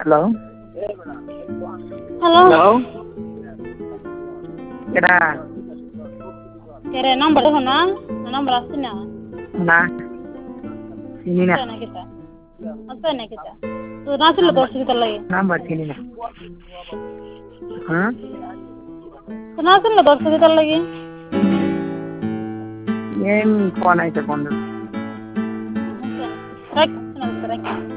hello hello hello kira kere number hona number asina na sini na asana kita tu nasul ko hospital lagi number sini na ha tu nasul ko hospital lagi ಏನ್ phone ಐತೆ ಬಂದು rek